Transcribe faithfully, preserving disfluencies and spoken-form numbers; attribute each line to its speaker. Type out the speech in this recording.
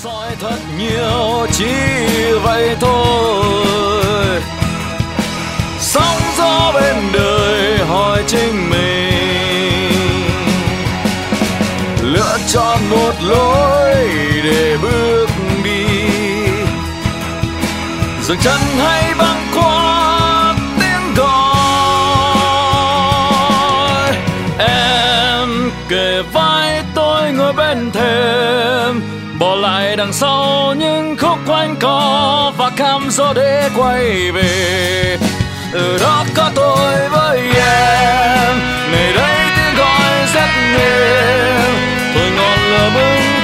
Speaker 1: soi thật nhiều chỉ vậy thôi. Sóng gió bên đời hỏi chính mình, lựa chọn một lối để bước đi, dừng chân hay băng qua tiếng gọi. Em kề vai tôi ngồi bên thềm, bỏ lại đằng sau những khúc quanh co và cam gió để quay về. Ở đó có tôi với em, ngày đây tiếng gọi rất êm, thôi ngọn lửa bừng